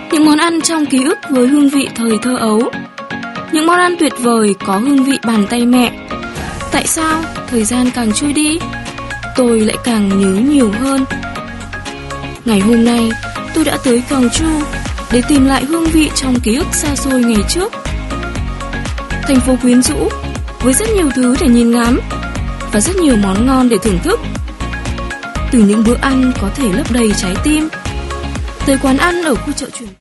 Những món ăn trong ký ức với hương vị thời thơ ấu. Những món ăn tuyệt vời có hương vị bàn tay mẹ. Tại sao thời gian càng trôi đi, tôi lại càng nhớ nhiều hơn? Ngày hôm nay, tôi đã tới Gwangju để tìm lại hương vị trong ký ức xa xôi ngày trước. Thành phố quyến rũ, với rất nhiều thứ để nhìn ngắm và rất nhiều món ngon để thưởng thức. Từ những bữa ăn có thể lấp đầy trái tim, tới quán ăn ở khu chợ truyền